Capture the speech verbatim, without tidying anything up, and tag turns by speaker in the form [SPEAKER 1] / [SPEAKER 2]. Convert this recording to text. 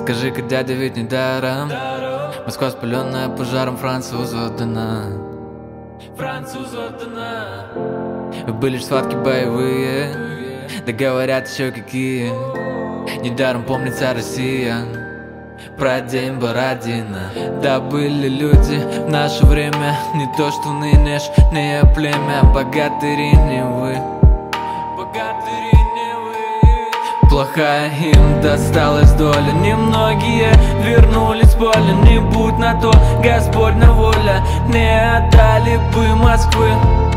[SPEAKER 1] Скажи-ка, дядя, ведь не даром Москва, спаленная пожаром, французу отдана. Французу отдана. Были ж схватки боевые, да говорят еще какие. Недаром помнится Россия про день Бородина. Да, были люди в наше время, не то что нынешнее племя. Богатыри не вы, богатыри не вы. Плохая им досталась доля, немногие вернулись в поле. Не будь на то Господня воля, не отдали бы Москвы.